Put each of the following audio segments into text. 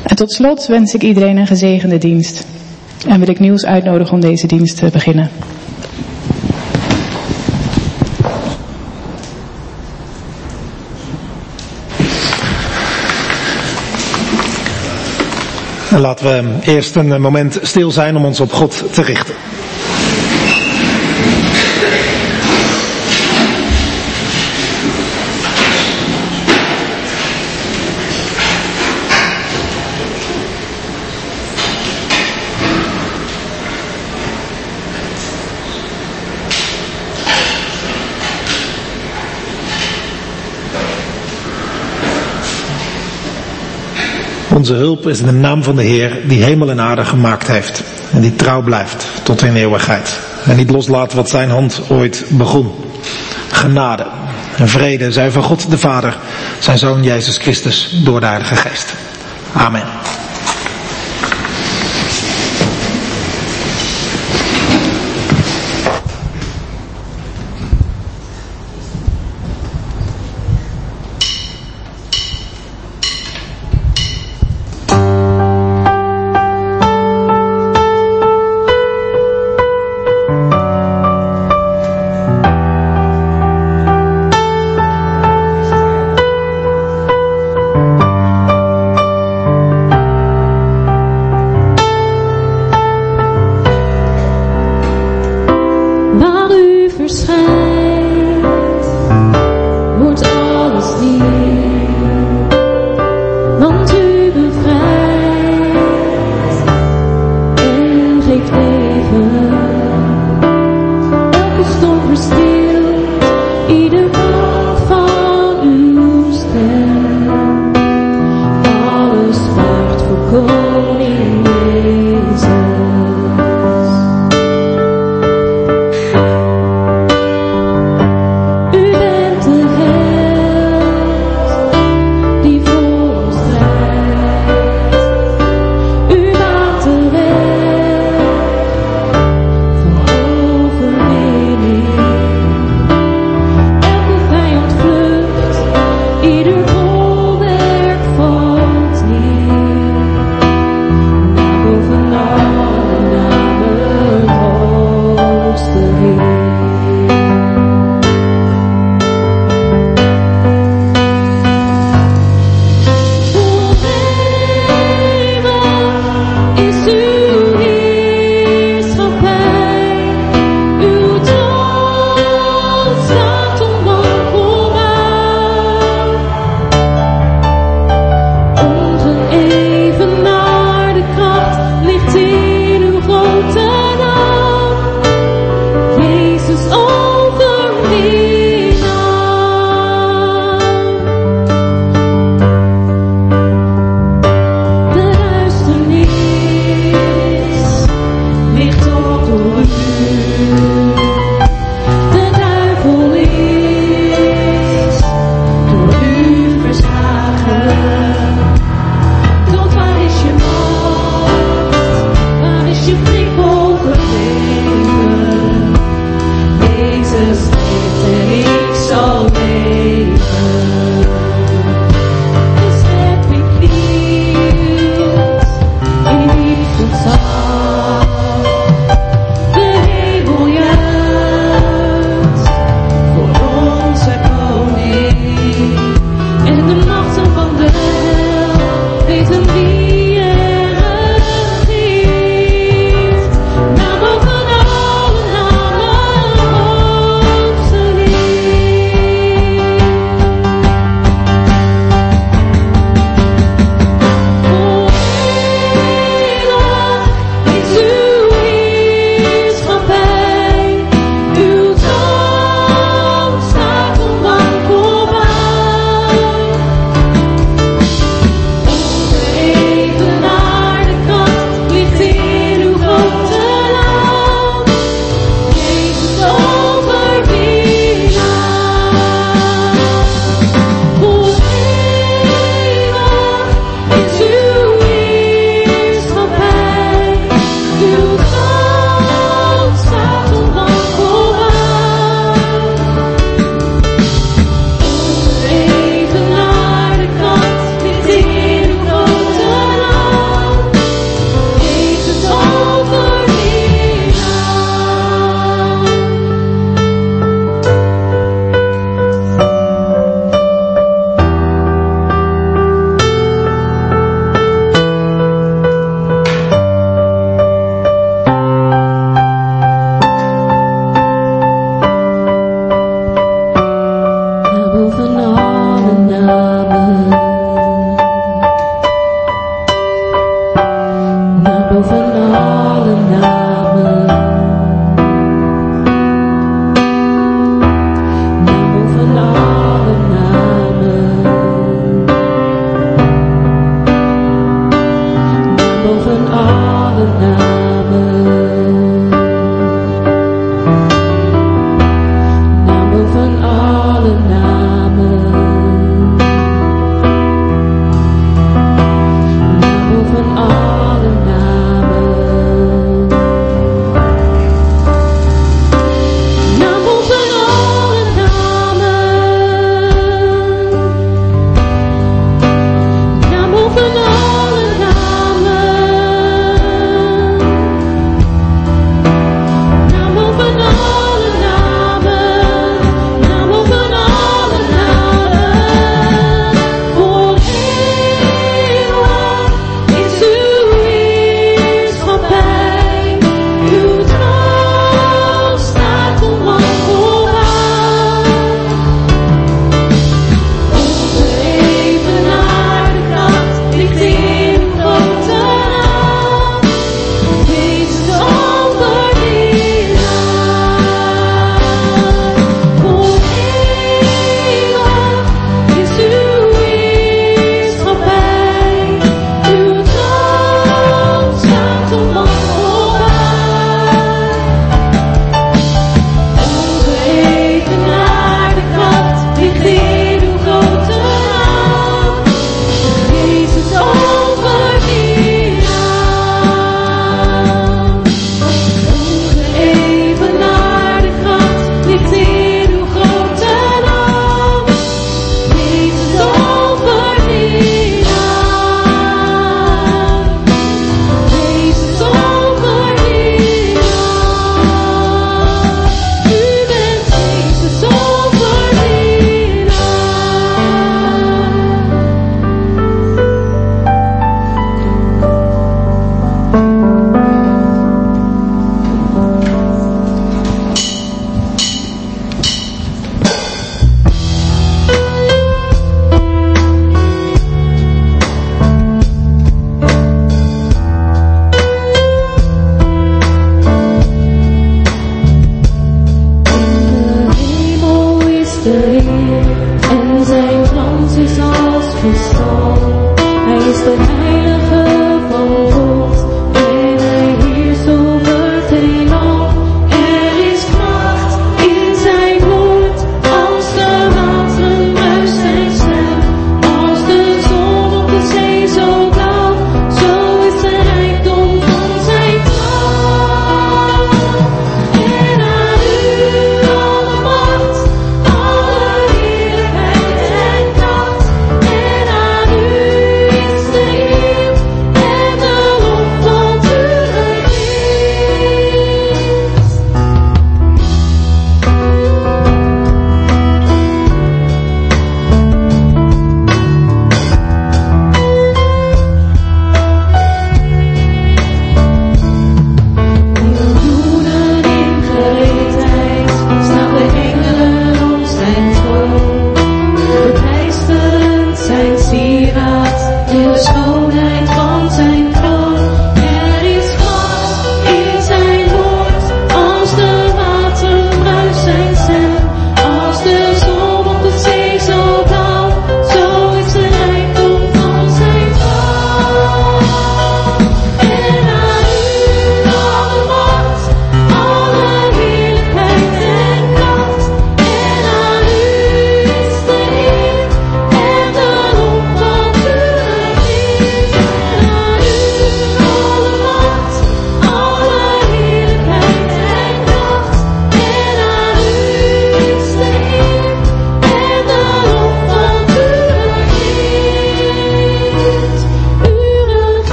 En tot slot wens ik iedereen een gezegende dienst. En wil ik Niels uitnodigen om deze dienst te beginnen. Laten we eerst een moment stil zijn om ons op God te richten. Onze hulp is in de naam van de Heer die hemel en aarde gemaakt heeft. En die trouw blijft tot in eeuwigheid. En niet loslaat wat zijn hand ooit begon. Genade en vrede zij van God de Vader, zijn Zoon Jezus Christus door de Heilige Geest. Amen.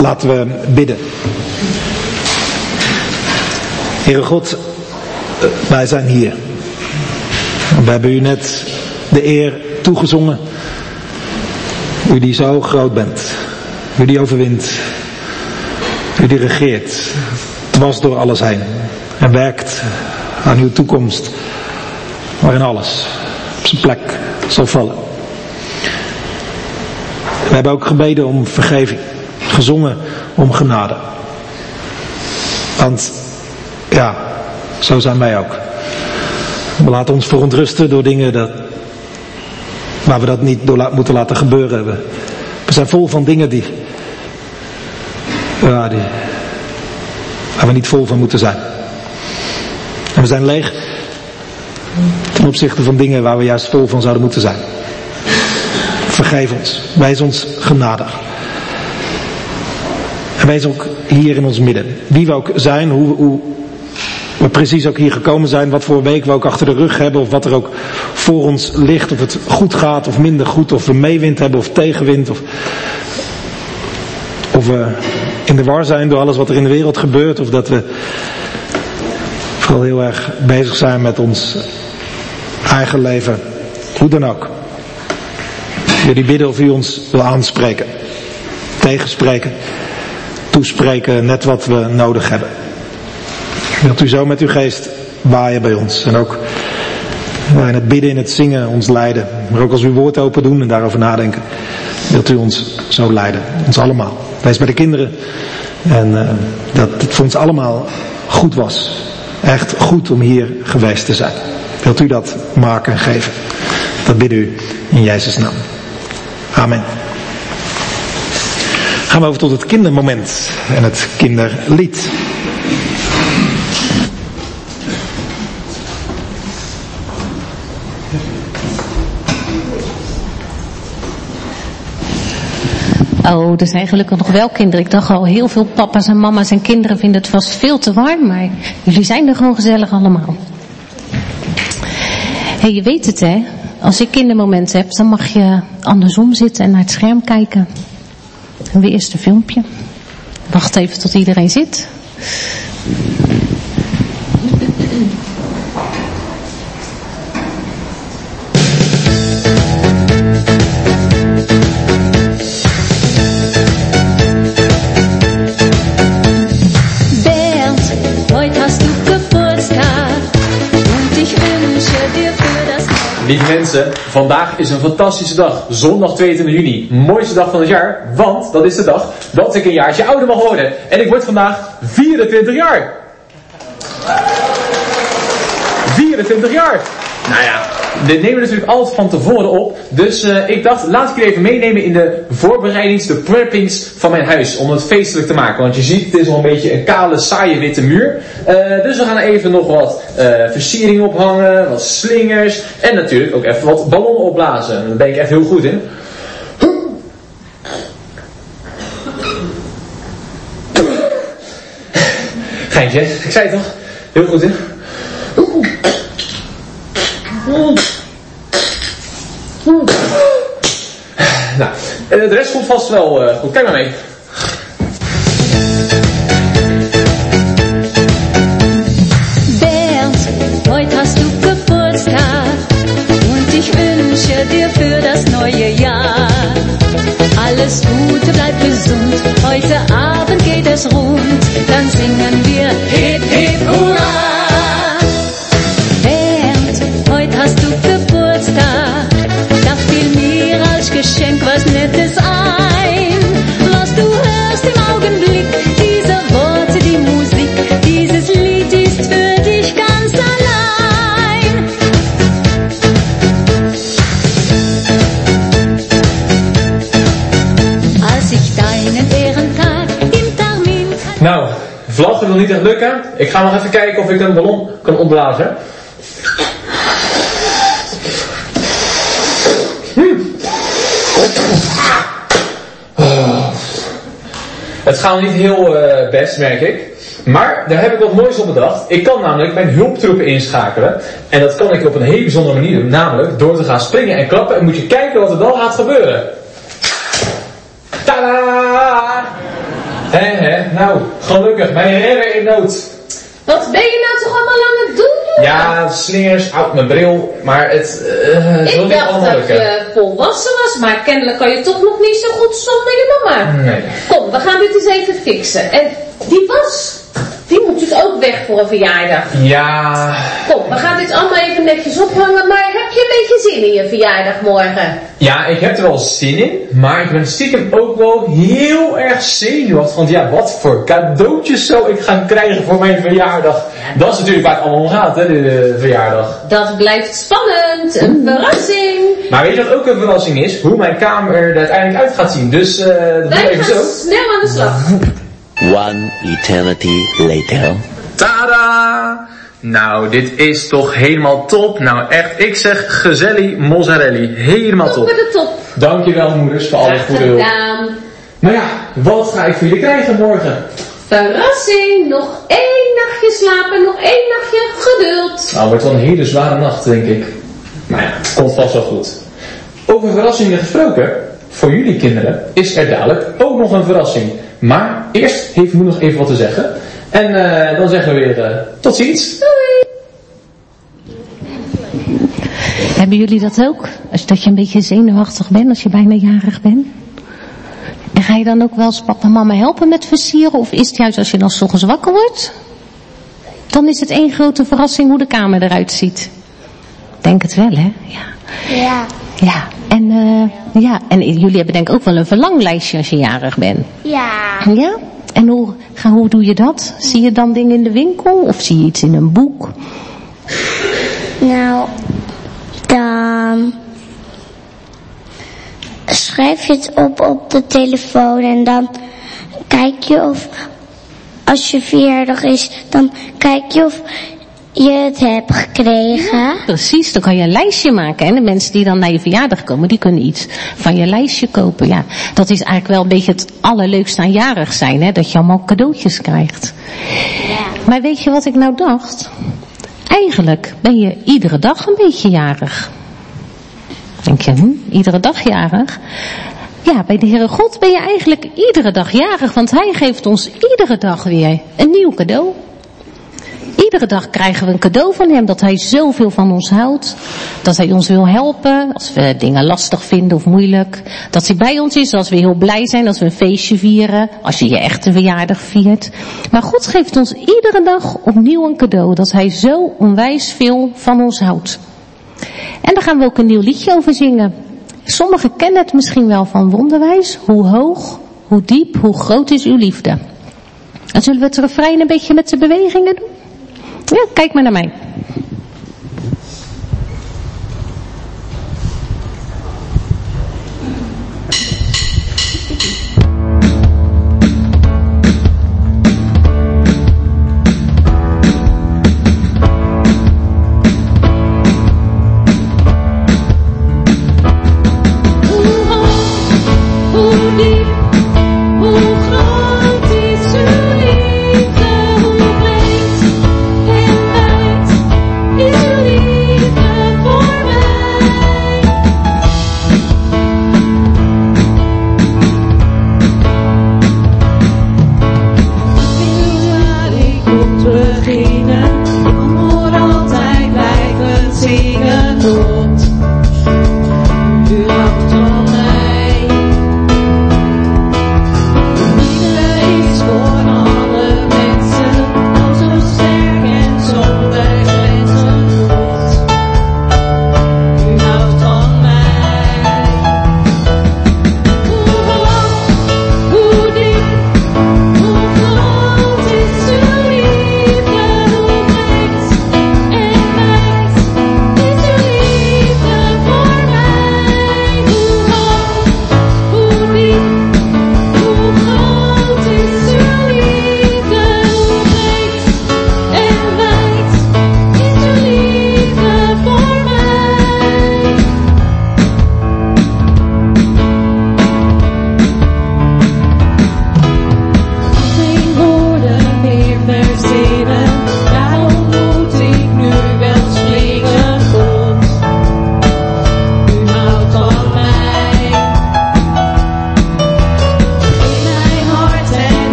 Laten we bidden. Heere God, wij zijn hier. We hebben u net de eer toegezongen. U die zo groot bent. U die overwint. U die regeert. Dwars door alles heen. En werkt aan uw toekomst. Waarin alles op zijn plek zal vallen. We hebben ook gebeden om vergeving. Gezongen om genade. Want ja, zo zijn wij ook. We laten ons verontrusten door dingen waar we dat niet door moeten laten gebeuren. We zijn vol van dingen waar we niet vol van moeten zijn. En we zijn leeg ten opzichte van dingen waar we juist vol van zouden moeten zijn. Vergeef ons. Wijs ons genadig. En wees ook hier in ons midden. Wie we ook zijn, hoe we precies ook hier gekomen zijn, wat voor week we ook achter de rug hebben, of wat er ook voor ons ligt, of het goed gaat of minder goed, of we meewind hebben of tegenwind, of we in de war zijn door alles wat er in de wereld gebeurt, of dat we vooral heel erg bezig zijn met ons eigen leven. Hoe dan ook. Jullie bidden of u ons wil aanspreken, tegenspreken, toespreken, net wat we nodig hebben. Wilt u zo met uw geest waaien bij ons. En ook in het bidden, in het zingen ons leiden. Maar ook als we uw woord open doen en daarover nadenken. Wilt u ons zo leiden. Ons allemaal. Wees bij de kinderen. En dat het voor ons allemaal goed was. Echt goed om hier geweest te zijn. Wilt u dat maken en geven. Dat bidden u in Jezus' naam. Amen. Gaan we over tot het kindermoment. En het kinderlied. Oh, er zijn gelukkig nog wel kinderen. Ik dacht al, heel veel papa's en mama's en kinderen vinden het vast veel te warm. Maar jullie zijn er gewoon gezellig allemaal. Hey, je weet het hè. Als je kindermoment hebt, dan mag je andersom zitten en naar het scherm kijken. En weer eerst een filmpje. Wacht even tot iedereen zit. Lieve mensen, vandaag is een fantastische dag. Zondag 22 juni. Mooiste dag van het jaar. Want dat is de dag dat ik een jaartje ouder mag worden. En ik word vandaag 24 jaar. 24 jaar. Nou ja, dit nemen we natuurlijk altijd van tevoren op. Dus ik dacht, laat ik je even meenemen in de voorbereidings, de preppings van mijn huis. Om het feestelijk te maken. Want je ziet, het is al een beetje een kale, saaie witte muur. Dus we gaan even nog wat versiering ophangen, wat slingers. En natuurlijk ook even wat ballonnen opblazen. Daar ben ik echt heel goed in. Geintje, ik zei het toch? Heel goed in. Nou, de rest komt vast wel goed. Kijk maar mee. Bernd, heute hast du Geburtstag und ich wünsche dir für das neue Jahr alles Gute, bleib gesund. Heute Abend geht es rund, dann singen wir Hip Hip Hurra. Heute hast du Geburtstag, da fiel mir als Geschenk was Nettes ein. Was du hörst im Augenblick, diese Worte, die Musik, dieses Lied ist für dich ganz allein. Als ich deinen Ehrentag im Termin... Nou, vlaggen wil niet echt lukken. Ik ga nog even kijken of ik een ballon kan opblazen. Het gaat nog niet heel best, merk ik. Maar daar heb ik wat moois op bedacht. Ik kan namelijk mijn hulptroepen inschakelen. En dat kan ik op een hele bijzondere manier doen. Namelijk door te gaan springen en klappen. En moet je kijken wat er dan gaat gebeuren. Tadaa! Nou, gelukkig, mijn redder in nood. Wat ben je nou toch allemaal aan het doen? Ja, slingers, mijn bril, maar het Ik dacht dat je volwassen was, maar kennelijk kan je toch nog niet zo goed zonder je mama. Nee. Kom, we gaan dit eens even fixen. En die was, die moet dus ook weg voor een verjaardag. Ja. Kom, we gaan dit allemaal even netjes ophangen, maar heb je een beetje zin in je verjaardag morgen? Ja, ik heb er wel zin in, maar ik ben stiekem ook wel heel erg zenuwachtig. Want ja, wat voor cadeautjes zou ik gaan krijgen voor mijn verjaardag? Dat is natuurlijk waar het allemaal om gaat, hè, de verjaardag. Dat blijft spannend, een verrassing. Maar weet je wat ook een verrassing is? Hoe mijn kamer er uiteindelijk uit gaat zien. Dus dat doen we Wij even gaan zo. snel aan de slag. One eternity later. Tada! Nou, dit is toch helemaal top. Nou echt, ik zeg gezellig mozzarella. Helemaal Tot top. bij de top. Dankjewel moeders voor alle goede hulp. Gedaan. Maar ja, wat ga ik voor jullie krijgen morgen? Verrassing, nog 1 nachtje slapen, nog 1 nachtje geduld. Nou, het wordt wel een hele zware nacht, denk ik. Maar ja, komt vast wel goed. Over verrassingen gesproken, voor jullie kinderen is er dadelijk ook nog een verrassing. Maar eerst heeft moeder nog even wat te zeggen. En dan zeggen we weer tot ziens. Doei. Hebben jullie dat ook? Dat je een beetje zenuwachtig bent als je bijna jarig bent? En ga je dan ook wel eens papa en mama helpen met versieren? Of is het juist als je dan 's ochtends wakker wordt? Dan is het één grote verrassing hoe de kamer eruit ziet. Denk het wel, hè? Ja. Ja. Ja. En jullie hebben denk ik ook wel een verlanglijstje als je jarig bent. Ja. Ja? En hoe doe je dat? Zie je dan dingen in de winkel? Of zie je iets in een boek? Nou, dan schrijf je het op de telefoon en dan kijk je of, als je verjaardag is, dan kijk je of je het hebt gekregen. Precies, dan kan je een lijstje maken. En de mensen die dan naar je verjaardag komen, die kunnen iets van je lijstje kopen. Ja, dat is eigenlijk wel een beetje het allerleukste aan jarig zijn, hè? Dat je allemaal cadeautjes krijgt. Ja. Maar weet je wat ik nou dacht? Eigenlijk ben je iedere dag een beetje jarig. Denk je, iedere dag jarig? Ja, bij de Heere God ben je eigenlijk iedere dag jarig, want Hij geeft ons iedere dag weer een nieuw cadeau. Iedere dag krijgen we een cadeau van Hem, dat Hij zoveel van ons houdt. Dat Hij ons wil helpen, als we dingen lastig vinden of moeilijk. Dat Hij bij ons is, als we heel blij zijn, als we een feestje vieren. Als je je echte verjaardag viert. Maar God geeft ons iedere dag opnieuw een cadeau, dat Hij zo onwijs veel van ons houdt. En daar gaan we ook een nieuw liedje over zingen. Sommigen kennen het misschien wel van Wonderwijs. Hoe hoog, hoe diep, hoe groot is uw liefde. En zullen we het refrein een beetje met de bewegingen doen? Ja, kijk maar naar mij.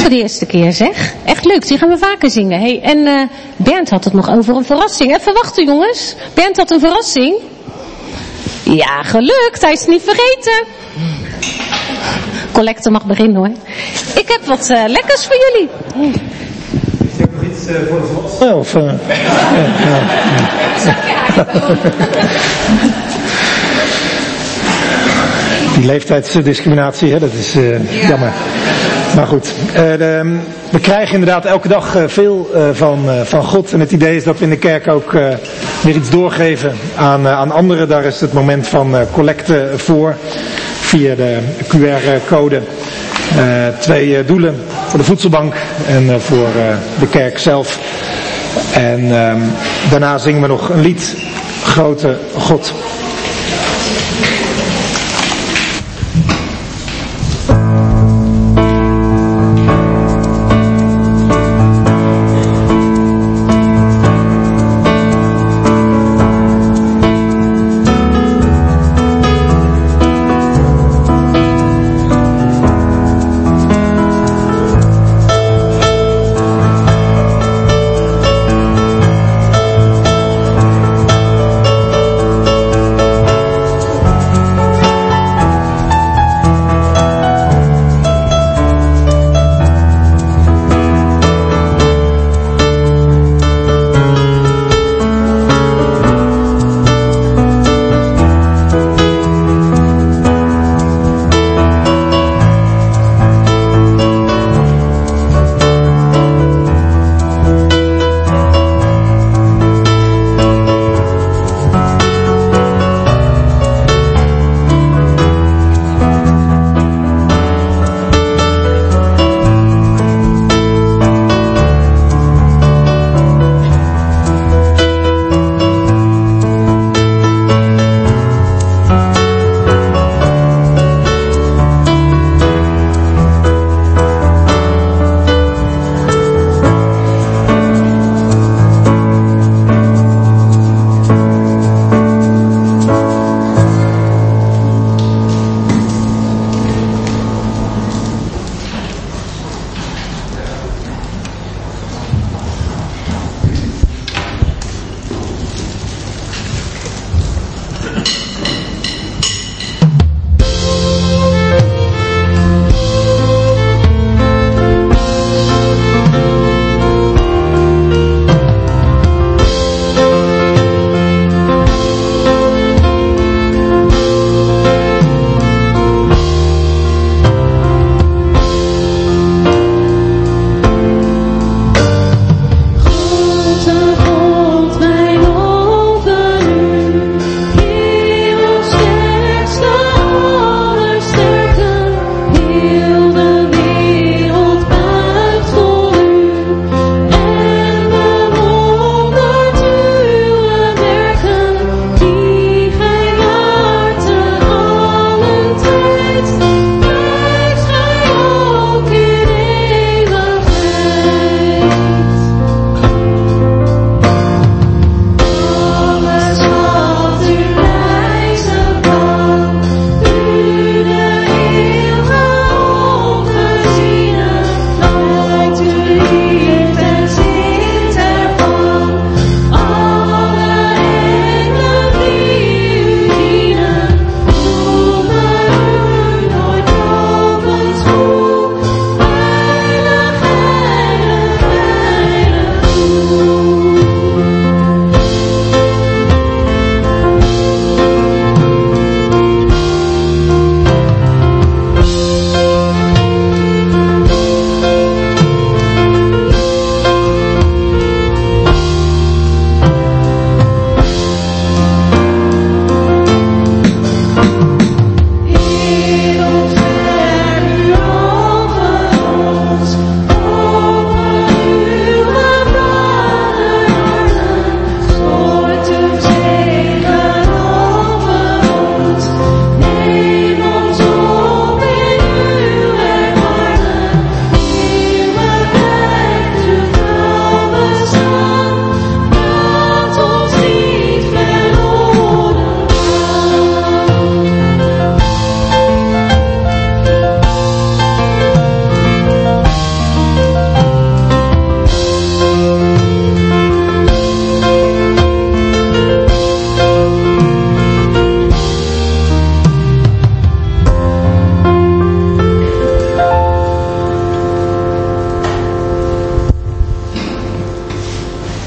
voor de eerste keer, zeg. Echt leuk, die gaan we vaker zingen. Hey, en Bernd had het nog over een verrassing. Even wachten, jongens. Bernd had een verrassing. Ja, gelukt. Hij is het niet vergeten. Collecte mag beginnen, hoor. Ik heb wat lekkers voor jullie. Is er nog iets voor de volwassenen? Of, Die leeftijdsdiscriminatie, hè, dat is jammer. Maar goed, we krijgen inderdaad elke dag veel van God. En het idee is dat we in de kerk ook weer iets doorgeven aan anderen. Daar is het moment van collecte voor. Via de QR-code. 2 doelen. Voor de voedselbank en voor de kerk zelf. En daarna zingen we nog een lied. Grote God.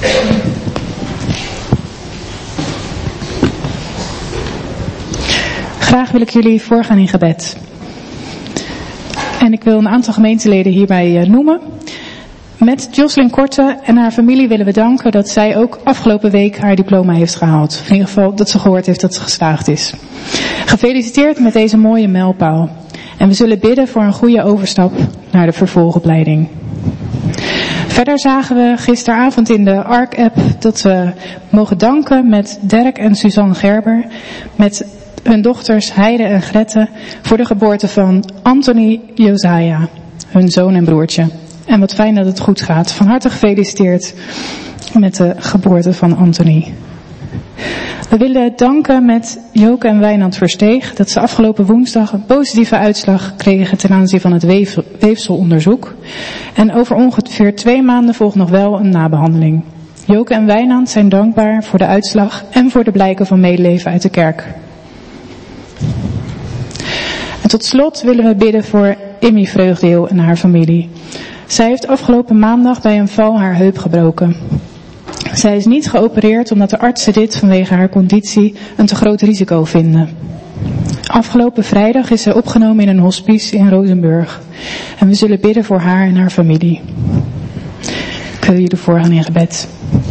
Graag wil ik jullie voorgaan in gebed. En ik wil een aantal gemeenteleden hierbij noemen. Met Jocelyn Korte en haar familie willen we danken dat zij ook afgelopen week haar diploma heeft gehaald. In ieder geval dat ze gehoord heeft dat ze geslaagd is. Gefeliciteerd met deze mooie mijlpaal. En we zullen bidden voor een goede overstap naar de vervolgopleiding. Verder zagen we gisteravond in de ARC-app dat we mogen danken met Dirk en Suzanne Gerber, met hun dochters Heide en Grette, voor de geboorte van Anthony Josiah, hun zoon en broertje. En wat fijn dat het goed gaat. Van harte gefeliciteerd met de geboorte van Anthony. We willen danken met Joke en Wijnand Versteeg dat ze afgelopen woensdag een positieve uitslag kregen ten aanzien van het weefselonderzoek. En over ongeveer 2 maanden volgt nog wel een nabehandeling. Joke en Wijnand zijn dankbaar voor de uitslag en voor de blijken van medeleven uit de kerk. En tot slot willen we bidden voor Immy Vreugdeel en haar familie. Zij heeft afgelopen maandag bij een val haar heup gebroken. Zij is niet geopereerd omdat de artsen dit vanwege haar conditie een te groot risico vinden. Afgelopen vrijdag is zij opgenomen in een hospice in Rozenburg. En we zullen bidden voor haar en haar familie. Ik wil jullie voorgaan in gebed.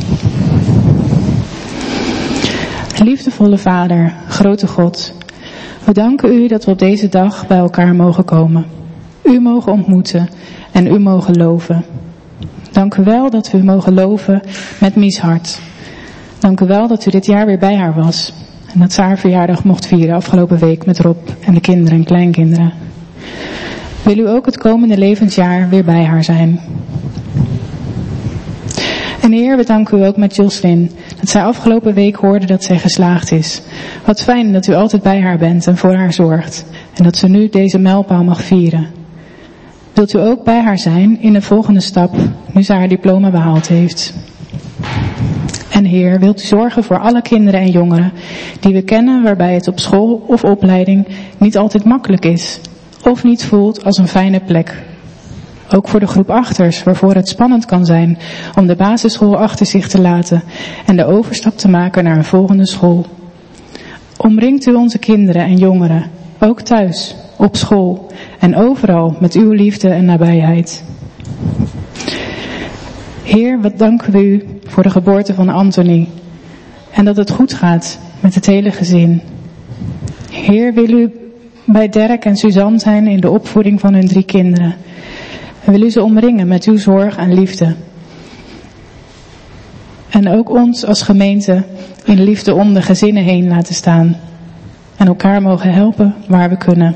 Liefdevolle Vader, grote God, we danken u dat we op deze dag bij elkaar mogen komen. U mogen ontmoeten en u mogen loven. Dank u wel dat we u mogen loven met Mies hart. Dank u wel dat u dit jaar weer bij haar was. En dat ze haar verjaardag mocht vieren afgelopen week met Rob en de kinderen en kleinkinderen. Wil u ook het komende levensjaar weer bij haar zijn. En Heer, we danken u ook met Jocelyn, dat zij afgelopen week hoorde dat zij geslaagd is. Wat fijn dat u altijd bij haar bent en voor haar zorgt. En dat ze nu deze mijlpaal mag vieren. Wilt u ook bij haar zijn in de volgende stap, nu ze haar diploma behaald heeft. En Heer, wilt u zorgen voor alle kinderen en jongeren die we kennen waarbij het op school of opleiding niet altijd makkelijk is. Of niet voelt als een fijne plek. Ook voor de groep achters, waarvoor het spannend kan zijn om de basisschool achter zich te laten en de overstap te maken naar een volgende school. Omringt u onze kinderen en jongeren, ook thuis, op school en overal met uw liefde en nabijheid. Heer, wat danken we u voor de geboorte van Anthony en dat het goed gaat met het hele gezin. Heer, wil u bij Dirk en Suzanne zijn in de opvoeding van hun 3 kinderen. En wil u ze omringen met uw zorg en liefde. En ook ons als gemeente in liefde om de gezinnen heen laten staan. En elkaar mogen helpen waar we kunnen.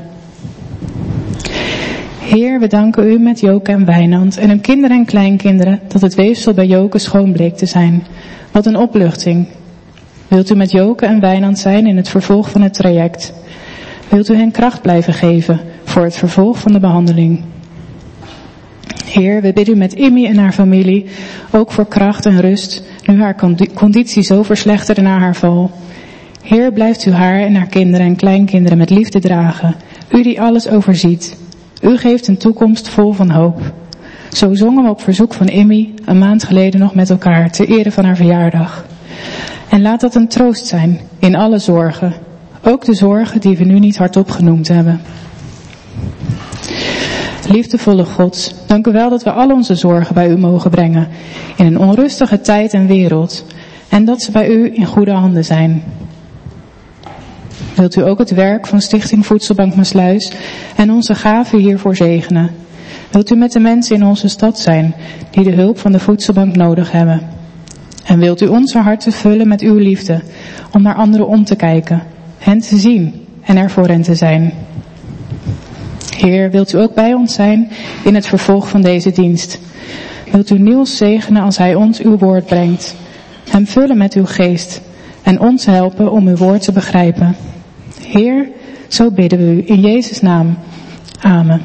Heer, we danken u met Joke en Wijnand en hun kinderen en kleinkinderen dat het weefsel bij Joke schoon bleek te zijn. Wat een opluchting. Wilt u met Joke en Wijnand zijn in het vervolg van het traject? Wilt u hen kracht blijven geven voor het vervolg van de behandeling? Heer, we bidden u met Immy en haar familie ook voor kracht en rust, nu haar conditie zo verslechterde na haar val. Heer, blijft u haar en haar kinderen en kleinkinderen met liefde dragen, u die alles overziet. U geeft een toekomst vol van hoop. Zo zongen we op verzoek van Immy een maand geleden nog met elkaar ter ere van haar verjaardag. En laat dat een troost zijn in alle zorgen, ook de zorgen die we nu niet hardop genoemd hebben. Liefdevolle God, dank u wel dat we al onze zorgen bij u mogen brengen in een onrustige tijd en wereld en dat ze bij u in goede handen zijn. Wilt u ook het werk van Stichting Voedselbank Maasluis en onze gaven hiervoor zegenen? Wilt u met de mensen in onze stad zijn die de hulp van de voedselbank nodig hebben? En wilt u onze harten vullen met uw liefde om naar anderen om te kijken, hen te zien en er voor hen te zijn? Heer, wilt u ook bij ons zijn in het vervolg van deze dienst? Wilt u Niels zegenen als hij ons uw woord brengt? Hem vullen met uw geest en ons helpen om uw woord te begrijpen. Heer, zo bidden we u in Jezus' naam. Amen.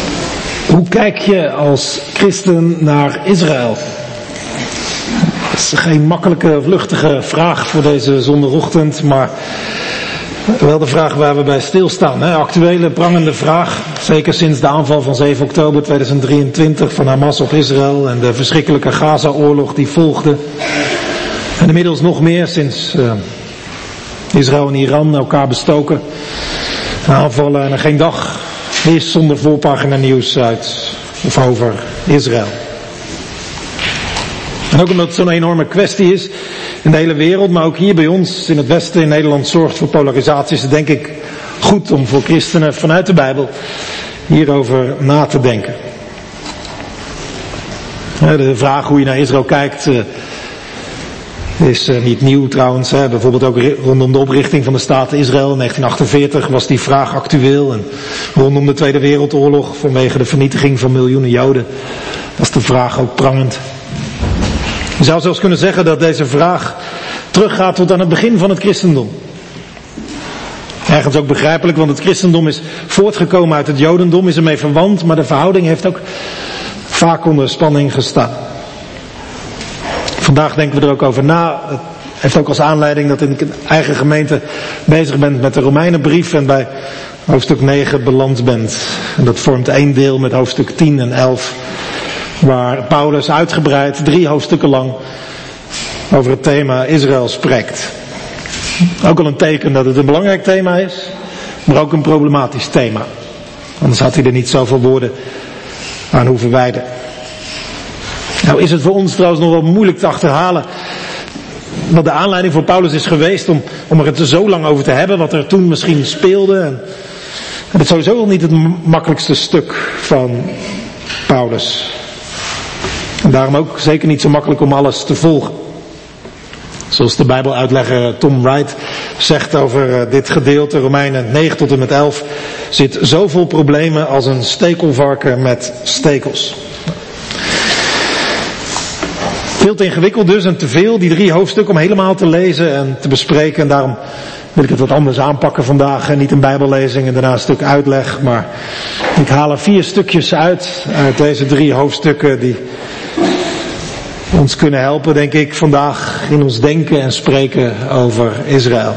Hoe kijk je als christen naar Israël? is geen makkelijke, vluchtige vraag voor deze zondagochtend, maar wel de vraag waar we bij stilstaan. Hè? Actuele, prangende vraag, zeker sinds de aanval van 7 oktober 2023 van Hamas op Israël en de verschrikkelijke Gaza-oorlog die volgde. En inmiddels nog meer sinds Israël en Iran elkaar bestoken, aanvallen en er geen dag is zonder voorpagina nieuws uit of over Israël. En ook omdat het zo'n enorme kwestie is in de hele wereld, maar ook hier bij ons in het Westen in Nederland zorgt voor polarisatie, is het denk ik goed om voor christenen vanuit de Bijbel hierover na te denken. De vraag hoe je naar Israël kijkt is niet nieuw trouwens. Bijvoorbeeld ook rondom de oprichting van de staat Israël in 1948 was die vraag actueel. En rondom de Tweede Wereldoorlog vanwege de vernietiging van miljoenen Joden was de vraag ook prangend. Je zou zelfs kunnen zeggen dat deze vraag teruggaat tot aan het begin van het christendom. Ergens ook begrijpelijk, want het christendom is voortgekomen uit het jodendom, is ermee verwant, maar de verhouding heeft ook vaak onder spanning gestaan. Vandaag denken we er ook over na. Het heeft ook als aanleiding dat ik in de eigen gemeente bezig ben met de Romeinenbrief en bij hoofdstuk 9 beland bent. En dat vormt één deel met hoofdstuk 10 en 11, waar Paulus uitgebreid 3 hoofdstukken lang over het thema Israël spreekt. Ook al een teken dat het een belangrijk thema is, maar ook een problematisch thema. Anders had hij er niet zoveel woorden aan hoeven wijden. Nou is het voor ons trouwens nog wel moeilijk te achterhalen wat de aanleiding voor Paulus is geweest om er het er zo lang over te hebben, wat er toen misschien speelde. En het is sowieso wel niet het makkelijkste stuk van Paulus. En daarom ook zeker niet zo makkelijk om alles te volgen. Zoals de Bijbeluitlegger Tom Wright zegt over dit gedeelte, Romeinen 9 tot en met 11, zit zoveel problemen als een stekelvarken met stekels. Veel te ingewikkeld dus en te veel, die 3 hoofdstukken om helemaal te lezen en te bespreken. En daarom wil ik het wat anders aanpakken vandaag. En niet een bijbellezing en daarna een stuk uitleg. Maar ik haal er 4 stukjes uit deze 3 hoofdstukken die ons kunnen helpen, denk ik, vandaag in ons denken en spreken over Israël.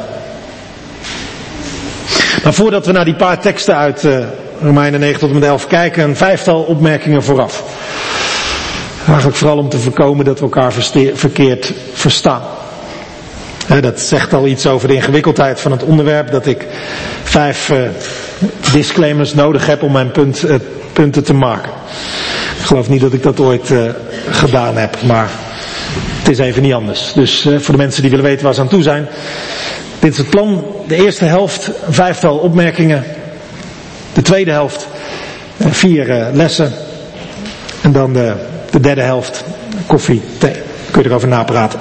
Maar voordat we naar die paar teksten uit Romeinen 9 tot en met 11 kijken, een 5-tal opmerkingen vooraf. Eigenlijk vooral om te voorkomen dat we elkaar verkeerd verstaan. Dat zegt al iets over de ingewikkeldheid van het onderwerp, dat ik 5 disclaimers nodig heb om mijn punten te maken. Ik geloof niet dat ik dat ooit gedaan heb, maar het is even niet anders. Dus voor de mensen die willen weten waar ze aan toe zijn. Dit is het plan. De eerste helft, 5-tal opmerkingen. De tweede helft, 4 lessen. En dan de derde helft, koffie, thee. Kun je erover napraten.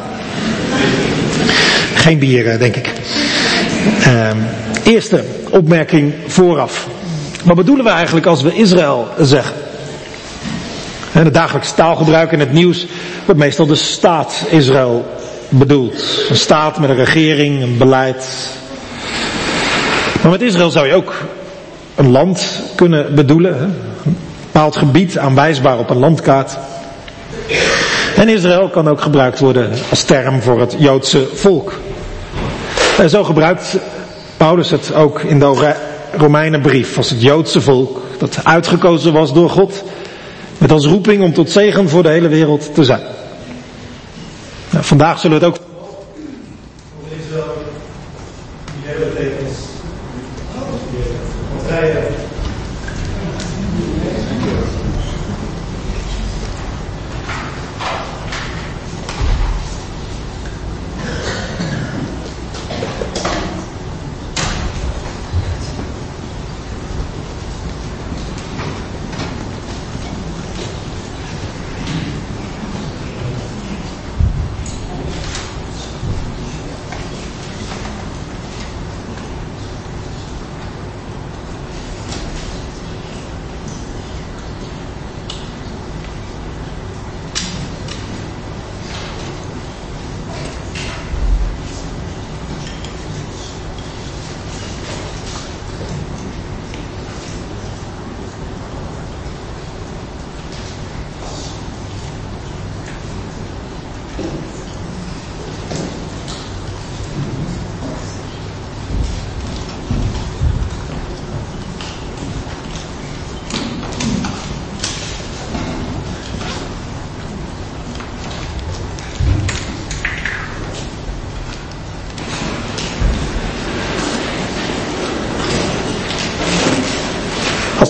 Geen bier, denk ik. Eerste opmerking vooraf. Wat bedoelen we eigenlijk als we Israël zeggen? Het dagelijks taalgebruik in het nieuws wordt meestal de staat Israël bedoeld. Een staat met een regering, een beleid. Maar met Israël zou je ook een land kunnen bedoelen. Een bepaald gebied aanwijsbaar op een landkaart. En Israël kan ook gebruikt worden als term voor het Joodse volk. En zo gebruikt Paulus het ook in de Romeinenbrief als het Joodse volk dat uitgekozen was door God. Met als roeping om tot zegen voor de hele wereld te zijn. Nou, vandaag zullen we het ook over Israël, die hele tekens,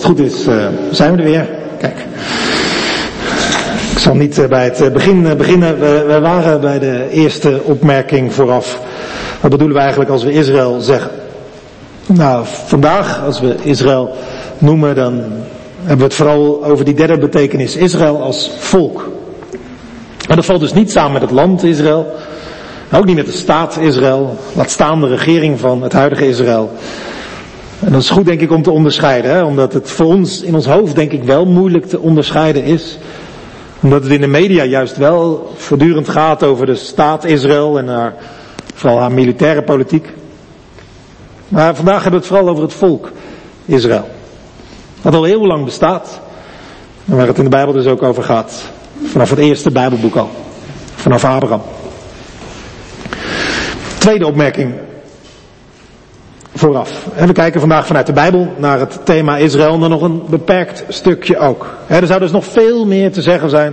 goed is, zijn we er weer. Kijk. Ik zal niet bij het begin beginnen. We waren bij de eerste opmerking vooraf. Wat bedoelen we eigenlijk als we Israël zeggen? Nou, vandaag, als we Israël noemen, dan hebben we het vooral over die derde betekenis. Israël als volk. Maar dat valt dus niet samen met het land Israël. Ook niet met de staat Israël. Laat staan de regering van het huidige Israël. En dat is goed, denk ik, om te onderscheiden. Hè? Omdat het voor ons in ons hoofd, denk ik, wel moeilijk te onderscheiden is. Omdat het in de media juist wel voortdurend gaat over de staat Israël en vooral haar militaire politiek. Maar vandaag hebben we het vooral over het volk Israël. Dat al heel lang bestaat. En waar het in de Bijbel dus ook over gaat. Vanaf het eerste Bijbelboek al. Vanaf Abraham. Tweede opmerking vooraf. En we kijken vandaag vanuit de Bijbel naar het thema Israël, dan nog een beperkt stukje ook. Er zou dus nog veel meer te zeggen zijn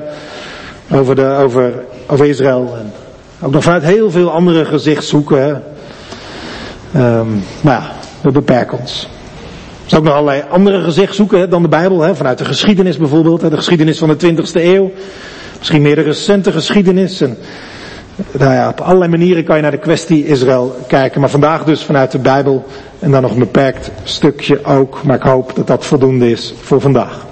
over Israël. En ook nog vanuit heel veel andere gezichtshoeken. Maar ja, we beperken ons. Er zijn ook nog allerlei andere gezichtshoeken dan de Bijbel. Vanuit de geschiedenis bijvoorbeeld. De geschiedenis van de 20e eeuw. Misschien meer de recente geschiedenis. En nou ja, op allerlei manieren kan je naar de kwestie Israël kijken. Maar vandaag dus vanuit de Bijbel. En dan nog een beperkt stukje ook. Maar ik hoop dat dat voldoende is voor vandaag.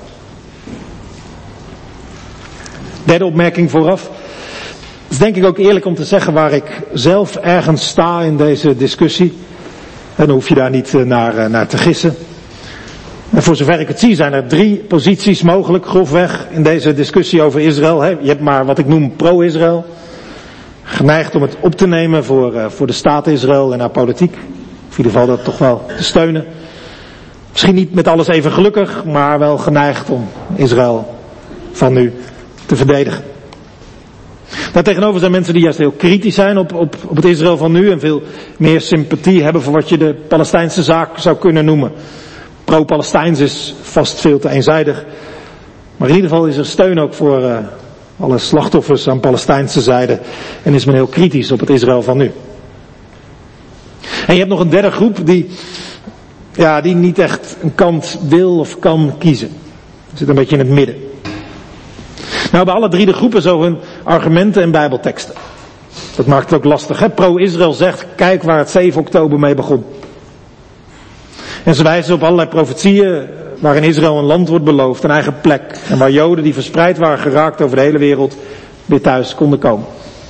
Derde opmerking vooraf. Het is denk ik ook eerlijk om te zeggen waar ik zelf ergens sta in deze discussie. En dan hoef je daar niet naar te gissen. En voor zover ik het zie zijn er 3 posities mogelijk, grofweg, in deze discussie over Israël. Je hebt maar wat ik noem pro-Israël. Geneigd om het op te nemen voor de staat Israël en haar politiek. Of in ieder geval dat toch wel te steunen. Misschien niet met alles even gelukkig, maar wel geneigd om Israël van nu te verdedigen. Daartegenover zijn mensen die juist heel kritisch zijn op het Israël van nu en veel meer sympathie hebben voor wat je de Palestijnse zaak zou kunnen noemen. Pro-Palestijns is vast veel te eenzijdig. Maar in ieder geval is er steun ook voor alle slachtoffers aan Palestijnse zijde. En is men heel kritisch op het Israël van nu. En je hebt nog een derde groep die niet echt een kant wil of kan kiezen. Zit een beetje in het midden. Nou, bij alle 3 de groepen zo hun argumenten en bijbelteksten. Dat maakt het ook lastig. Pro-Israël zegt, kijk waar het 7 oktober mee begon. En ze wijzen op allerlei profetieën waarin Israël een land wordt beloofd, een eigen plek. En waar Joden die verspreid waren geraakt over de hele wereld weer thuis konden komen.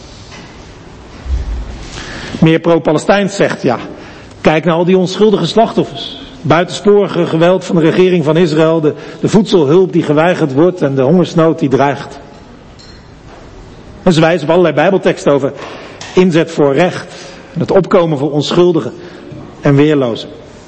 Meer pro-Palestijns zegt, kijk naar al die onschuldige slachtoffers. Buitensporige geweld van de regering van Israël, de voedselhulp die geweigerd wordt en de hongersnood die dreigt. En ze wijzen op allerlei bijbelteksten over inzet voor recht en het opkomen voor onschuldigen en weerlozen.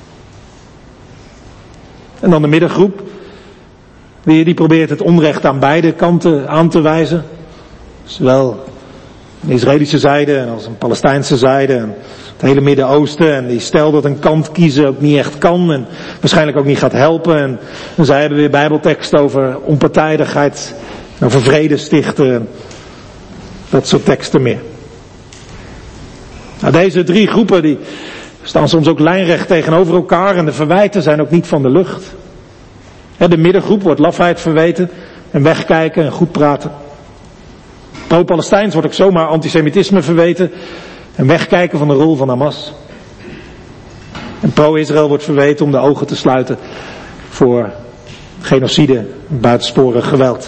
En dan de middengroep, die probeert het onrecht aan beide kanten aan te wijzen. Zowel de Israëlische zijde en als een Palestijnse zijde en het hele Midden-Oosten. En die stelt dat een kant kiezen ook niet echt kan en waarschijnlijk ook niet gaat helpen. En zij hebben weer bijbelteksten over onpartijdigheid, over vrede stichten, dat soort teksten meer. Nou, deze 3 groepen die staan soms ook lijnrecht tegenover elkaar en de verwijten zijn ook niet van de lucht. De middengroep wordt lafheid verweten en wegkijken en goed praten. Pro-Palestijns wordt ook zomaar antisemitisme verweten en wegkijken van de rol van Hamas. En pro-Israël wordt verweten om de ogen te sluiten voor genocide en buitensporig geweld.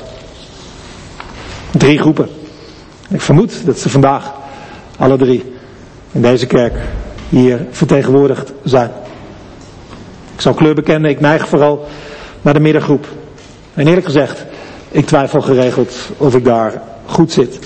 3 groepen. Ik vermoed dat ze vandaag alle 3 in deze kerk hier vertegenwoordigd zijn. Ik zal kleur bekennen, ik neig vooral naar de middengroep. En eerlijk gezegd, ik twijfel geregeld of ik daar goed zit.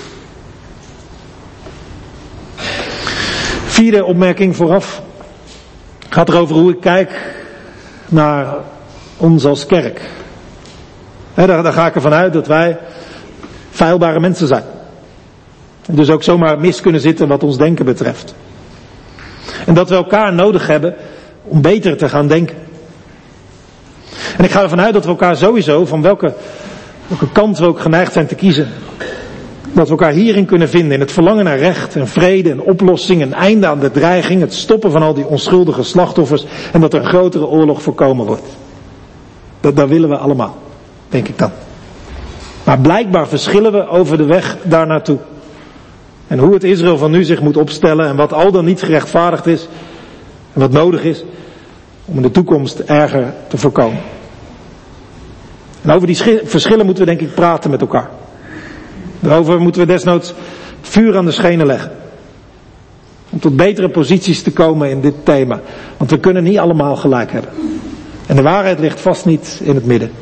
4e opmerking vooraf. Gaat erover hoe ik kijk naar ons als kerk. Daar ga ik ervan uit dat wij feilbare mensen zijn. En dus ook zomaar mis kunnen zitten wat ons denken betreft. En dat we elkaar nodig hebben om beter te gaan denken. En ik ga ervan uit dat we elkaar sowieso, van welke kant we ook geneigd zijn te kiezen, dat we elkaar hierin kunnen vinden, in het verlangen naar recht en vrede en oplossing, een einde aan de dreiging, het stoppen van al die onschuldige slachtoffers en dat er een grotere oorlog voorkomen wordt. Dat willen we allemaal, denk ik dan. Maar blijkbaar verschillen we over de weg daar naartoe. En hoe het Israël van nu zich moet opstellen en wat al dan niet gerechtvaardigd is en wat nodig is om in de toekomst erger te voorkomen. En over die verschillen moeten we denk ik praten met elkaar. Daarover moeten we desnoods vuur aan de schenen leggen. Om tot betere posities te komen in dit thema. Want we kunnen niet allemaal gelijk hebben. En de waarheid ligt vast niet in het midden.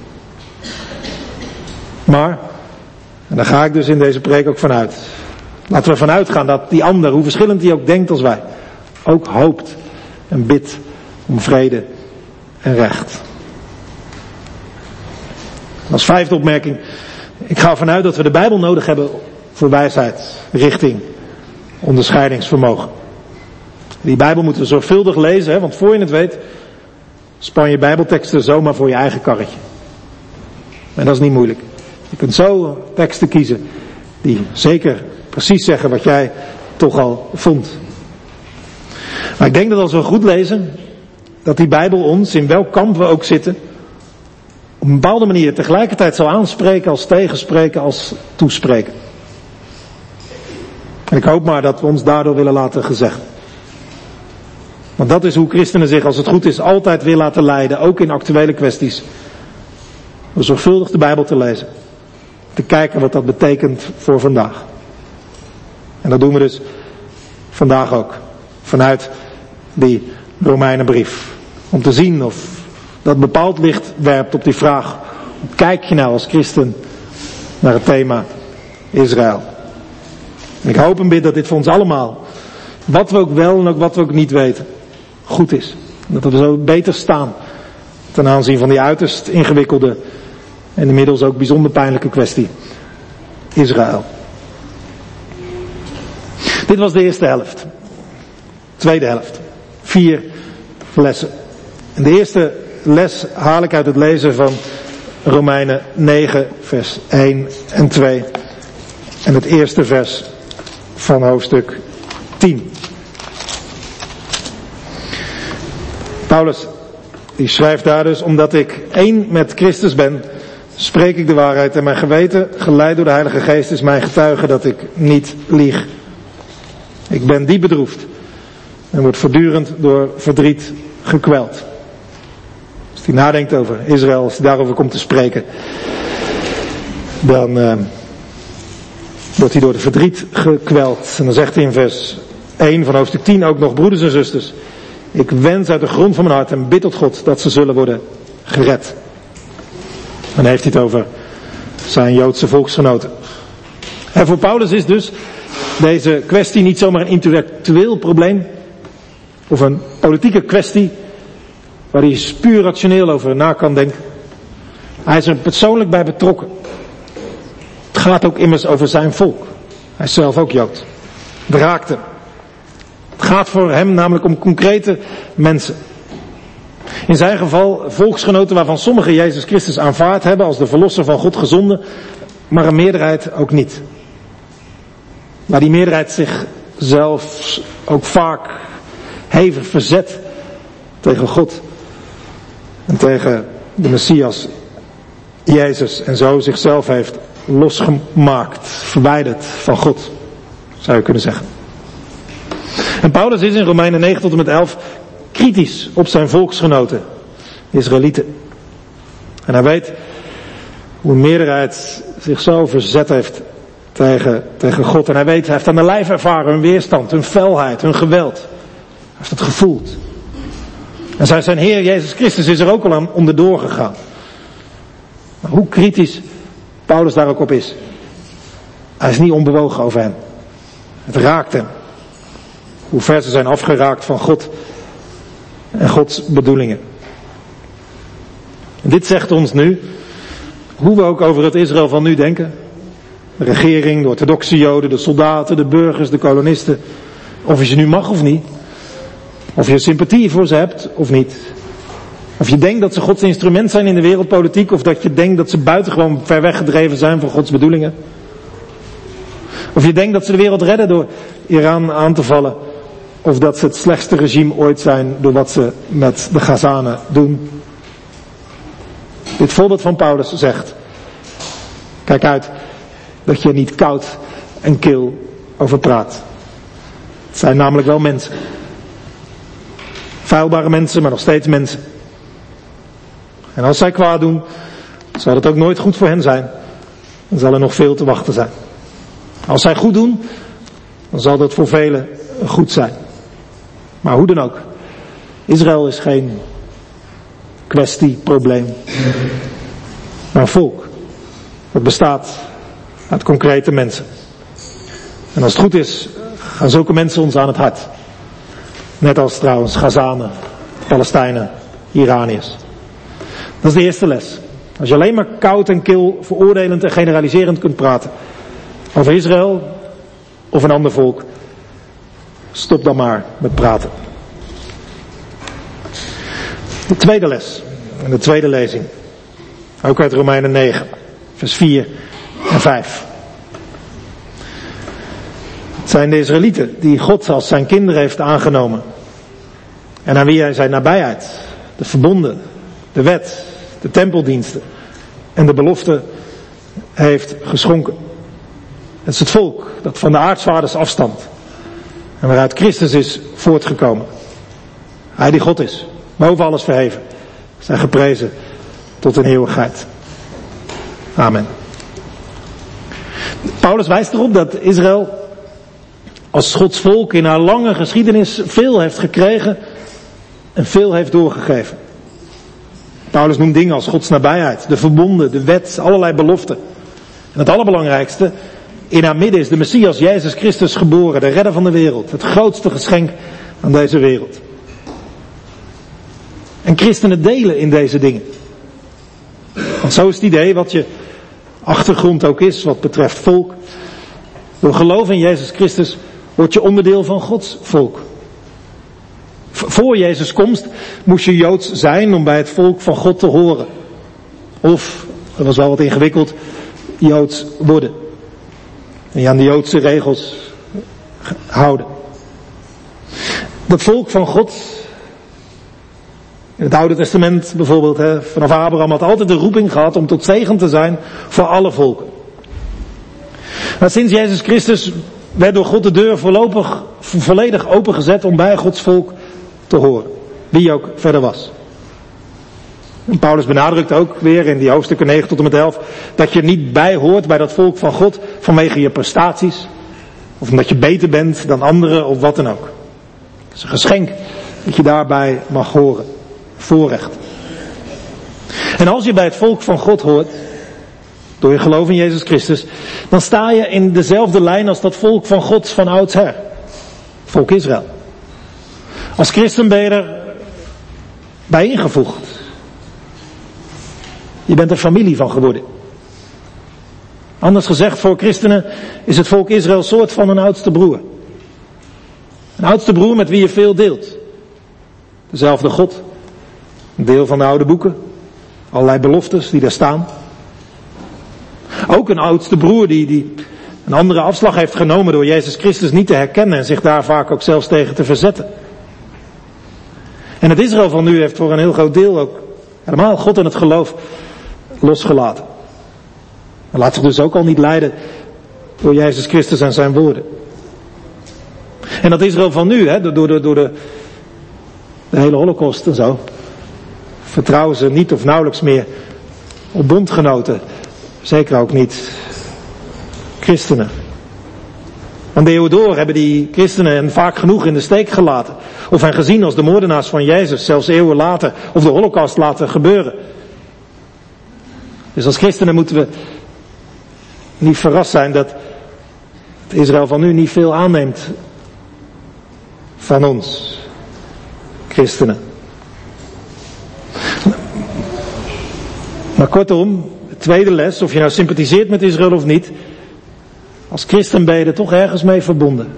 Maar, en daar ga ik dus in deze preek ook vanuit. Laten we vanuit gaan dat die ander, hoe verschillend hij ook denkt als wij, ook hoopt en bidt om vrede en recht. Als vijfde opmerking, ik ga ervan uit dat we de Bijbel nodig hebben voor wijsheid, richting, onderscheidingsvermogen. Die Bijbel moeten we zorgvuldig lezen, want voor je het weet, span je Bijbelteksten zomaar voor je eigen karretje. En dat is niet moeilijk. Je kunt zo teksten kiezen die zeker precies zeggen wat jij toch al vond. Maar ik denk dat als we goed lezen, dat die Bijbel ons, in welk kamp we ook zitten, op een bepaalde manier tegelijkertijd zal aanspreken als tegenspreken als toespreken. En ik hoop maar dat we ons daardoor willen laten gezeggen. Want dat is hoe christenen zich, als het goed is, altijd weer laten leiden, ook in actuele kwesties. Door zorgvuldig de Bijbel te lezen. Te kijken wat dat betekent voor vandaag. En dat doen we dus vandaag ook. Vanuit die Romeinenbrief. Om te zien of dat bepaald licht werpt op die vraag. Hoe kijk je nou als christen naar het thema Israël? En ik hoop en bid dat dit voor ons allemaal, wat we ook wel en ook wat we ook niet weten, goed is. Dat we zo beter staan ten aanzien van die uiterst ingewikkelde en inmiddels ook bijzonder pijnlijke kwestie. Israël. Dit was de eerste helft. Tweede helft. 4 lessen. En de eerste les haal ik uit het lezen van Romeinen 9 vers 1 en 2. En het eerste vers van hoofdstuk 10. Paulus, die schrijft daar dus, omdat ik één met Christus ben, spreek ik de waarheid en mijn geweten, geleid door de Heilige Geest, is mijn getuige dat ik niet lieg. Ik ben diep bedroefd en word voortdurend door verdriet gekweld. Als hij nadenkt over Israël, als hij daarover komt te spreken, dan wordt hij door de verdriet gekweld. En dan zegt hij in vers 1 van hoofdstuk 10 ook nog, broeders en zusters, ik wens uit de grond van mijn hart en bid tot God dat ze zullen worden gered. Dan heeft hij het over zijn Joodse volksgenoten. En voor Paulus is dus deze kwestie niet zomaar een intellectueel probleem of een politieke kwestie waar hij puur rationeel over na kan denken. Hij is er persoonlijk bij betrokken. Het gaat ook immers over zijn volk. Hij is zelf ook Jood. Het raakt hem. Het gaat voor hem namelijk om concrete mensen. In zijn geval volksgenoten waarvan sommigen Jezus Christus aanvaard hebben als de verlosser van God gezonden, maar een meerderheid ook niet. Maar die meerderheid zich zelf ook vaak hevig verzet tegen God en tegen de Messias Jezus en zo zichzelf heeft losgemaakt, verwijderd van God, zou je kunnen zeggen. En Paulus is in Romeinen 9 tot en met 11 kritisch op zijn volksgenoten, Israëlieten. En hij weet hoe een meerderheid zich zo verzet heeft tegen God. En hij weet, hij heeft aan de lijf ervaren hun weerstand, hun felheid, hun geweld. Hij heeft het gevoeld. En zijn Heer Jezus Christus is er ook al aan onderdoor gegaan. Maar hoe kritisch Paulus daar ook op is. Hij is niet onbewogen over hen. Het raakt hem. Hoe ver ze zijn afgeraakt van God en Gods bedoelingen. En dit zegt ons nu, hoe we ook over het Israël van nu denken. De regering, de orthodoxe Joden, de soldaten, de burgers, de kolonisten. Of je ze nu mag of niet. Of je sympathie voor ze hebt of niet. Of je denkt dat ze Gods instrument zijn in de wereldpolitiek. Of dat je denkt dat ze buitengewoon ver weggedreven zijn van Gods bedoelingen. Of je denkt dat ze de wereld redden door Iran aan te vallen. Of dat ze het slechtste regime ooit zijn door wat ze met de Gazanen doen. Dit voorbeeld van Paulus zegt: kijk uit dat je er niet koud en kil over praat. Het zijn namelijk wel mensen. Feilbare mensen, maar nog steeds mensen. En als zij kwaad doen, zal het ook nooit goed voor hen zijn. Dan zal er nog veel te wachten zijn. Als zij goed doen, dan zal dat voor velen goed zijn. Maar hoe dan ook, Israël is geen kwestie, probleem, maar een volk. Het bestaat uit concrete mensen. En als het goed is, gaan zulke mensen ons aan het hart. Net als trouwens Gazanen, Palestijnen, Iraniërs. Dat is de eerste les. Als je alleen maar koud en kil, veroordelend en generaliserend kunt praten over Israël of een ander volk, stop dan maar met praten. De tweede les en de tweede lezing, ook uit Romeinen 9, vers 4 en 5. Het zijn de Israëlieten die God als zijn kinderen heeft aangenomen en aan wie hij zijn nabijheid, de verbonden, de wet, de tempeldiensten en de belofte heeft geschonken. Het is het volk dat van de aartsvaders afstamt en waaruit Christus is voortgekomen. Hij die God is, boven alles verheven, zijn geprezen tot in eeuwigheid. Amen. Paulus wijst erop dat Israël als Gods volk in haar lange geschiedenis veel heeft gekregen en veel heeft doorgegeven. Paulus noemt dingen als Gods nabijheid, de verbonden, de wet, allerlei beloften. En het allerbelangrijkste, in haar midden is de Messias Jezus Christus geboren, de redder van de wereld. Het grootste geschenk aan deze wereld. En christenen delen in deze dingen. Want zo is het idee, wat je achtergrond ook is, wat betreft volk. Door geloof in Jezus Christus word je onderdeel van Gods volk. Voor Jezus' komst moest je Joods zijn om bij het volk van God te horen. Of, dat was wel wat ingewikkeld, Joods worden. En je aan de Joodse regels houden. Dat volk van God, in het Oude Testament bijvoorbeeld, vanaf Abraham had altijd de roeping gehad om tot zegen te zijn voor alle volken. Maar sinds Jezus Christus werd door God de deur voorlopig volledig opengezet om bij Gods volk te horen. Wie ook verder was. En Paulus benadrukt ook weer in die hoofdstukken 9 tot en met 11 dat je niet bij hoort bij dat volk van God vanwege je prestaties. Of omdat je beter bent dan anderen of wat dan ook. Het is een geschenk dat je daarbij mag horen. Voorrecht. En als je bij het volk van God hoort, door je geloof in Jezus Christus, dan sta je in dezelfde lijn als dat volk van God van oudsher. Volk Israël. Als christen ben je er bij ingevoegd. Je bent er familie van geworden. Anders gezegd, voor christenen is het volk Israël soort van een oudste broer. Een oudste broer met wie je veel deelt. Dezelfde God. Een deel van de oude boeken. Allerlei beloftes die daar staan. Ook een oudste broer die een andere afslag heeft genomen door Jezus Christus niet te herkennen en zich daar vaak ook zelfs tegen te verzetten. En het Israël van nu heeft voor een heel groot deel ook helemaal God en het geloof losgelaten. En laat zich dus ook al niet leiden door Jezus Christus en zijn woorden. En dat Israël van nu, door de hele Holocaust en zo, vertrouwen ze niet of nauwelijks meer op bondgenoten. Zeker ook niet christenen. Want de eeuwen door hebben die christenen hen vaak genoeg in de steek gelaten. Of hen gezien als de moordenaars van Jezus, zelfs eeuwen later, of de Holocaust laten gebeuren. Dus als christenen moeten we niet verrast zijn dat het Israël van nu niet veel aanneemt van ons, christenen. Maar kortom, de tweede les, of je nou sympathiseert met Israël of niet, als christen ben je er toch ergens mee verbonden.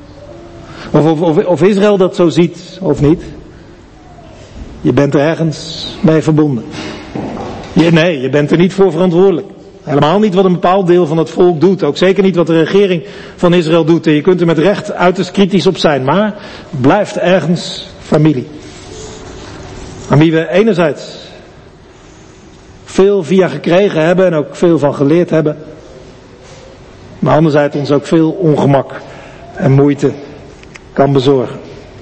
Of Israël dat zo ziet of niet, je bent er ergens mee verbonden. Nee, je bent er niet voor verantwoordelijk. Helemaal niet wat een bepaald deel van het volk doet. Ook zeker niet wat de regering van Israël doet. En je kunt er met recht uiterst kritisch op zijn. Maar blijft ergens familie. Aan wie we enerzijds veel via gekregen hebben en ook veel van geleerd hebben. Maar anderzijds ons ook veel ongemak en moeite kan bezorgen.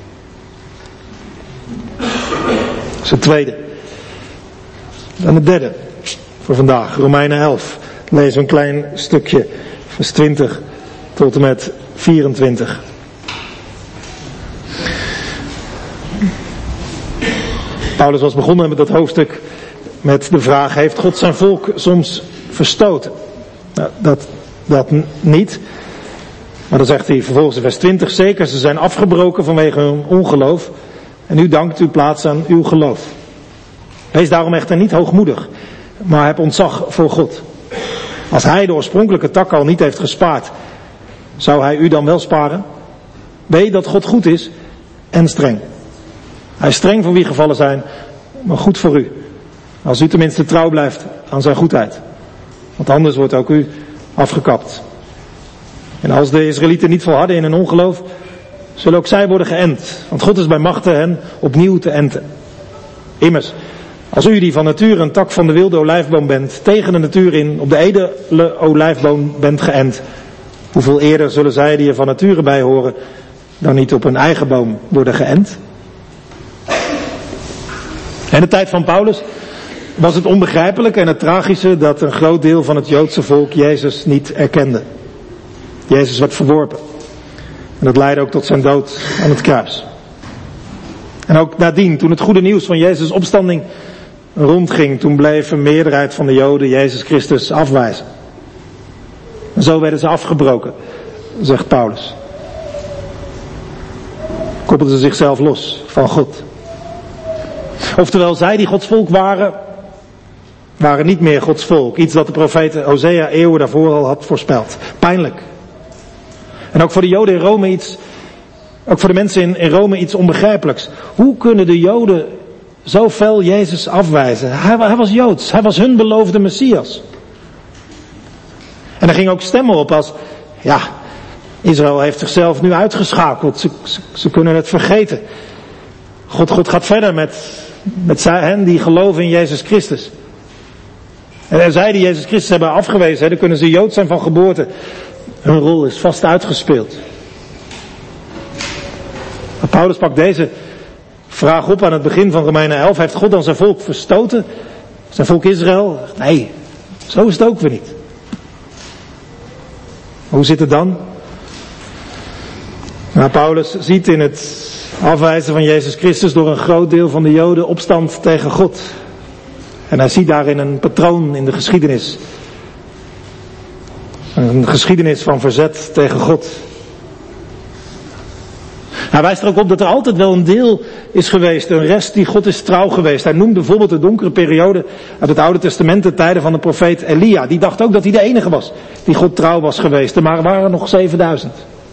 Dat is het tweede. Dan het derde voor vandaag, Romeinen 11. Lees een klein stukje, vers 20 tot en met 24. Paulus was begonnen met dat hoofdstuk met de vraag, heeft God zijn volk soms verstoten? Nou, dat niet. Maar dan zegt hij vervolgens in vers 20, zeker, ze zijn afgebroken vanwege hun ongeloof. En u dankt uw plaats aan uw geloof. Wees daarom echter niet hoogmoedig, maar heb ontzag voor God. Als hij de oorspronkelijke tak al niet heeft gespaard, zou hij u dan wel sparen? Weet dat God goed is en streng. Hij is streng voor wie gevallen zijn, maar goed voor u. Als u tenminste trouw blijft aan zijn goedheid. Want anders wordt ook u afgekapt. En als de Israëlieten niet volharden in hun ongeloof, zullen ook zij worden geënt. Want God is bij machte hen opnieuw te enten. Immers, als u die van nature een tak van de wilde olijfboom bent, tegen de natuur in op de edele olijfboom bent geënt, hoeveel eerder zullen zij die er van nature bij horen, dan niet op hun eigen boom worden geënt? In de tijd van Paulus was het onbegrijpelijke en het tragische dat een groot deel van het Joodse volk Jezus niet erkende. Jezus werd verworpen. En dat leidde ook tot zijn dood aan het kruis. En ook nadien, toen het goede nieuws van Jezus' opstanding rondging, toen bleef een meerderheid van de Joden Jezus Christus afwijzen. En zo werden ze afgebroken, zegt Paulus. Koppelden ze zichzelf los van God. Oftewel, zij die Gods volk waren niet meer Gods volk. Iets dat de profeet Hosea eeuwen daarvoor al had voorspeld. Pijnlijk. En ook voor de Joden in Rome ook voor de mensen in Rome iets onbegrijpelijks. Hoe kunnen de Joden zo fel Jezus afwijzen? Hij was Joods. Hij was hun beloofde Messias. En er gingen ook stemmen op als, ja, Israël heeft zichzelf nu uitgeschakeld. Ze kunnen het vergeten. God gaat verder met hen die geloven in Jezus Christus. En zij die Jezus Christus hebben afgewezen, dan kunnen ze Jood zijn van geboorte. Hun rol is vast uitgespeeld. Maar Paulus pakt deze vraag op aan het begin van Romeinen 11. Heeft God dan zijn volk verstoten? Zijn volk Israël? Nee, zo is het ook weer niet. Hoe zit het dan? Nou, Paulus ziet in het afwijzen van Jezus Christus door een groot deel van de Joden opstand tegen God. En hij ziet daarin een patroon in de geschiedenis. Een geschiedenis van verzet tegen God. Hij wijst er ook op dat er altijd wel een deel is geweest, een rest die God is trouw geweest. Hij noemt bijvoorbeeld de donkere periode uit het Oude Testament, de tijden van de profeet Elia. Die dacht ook dat hij de enige was die God trouw was geweest. Maar er waren nog 7000.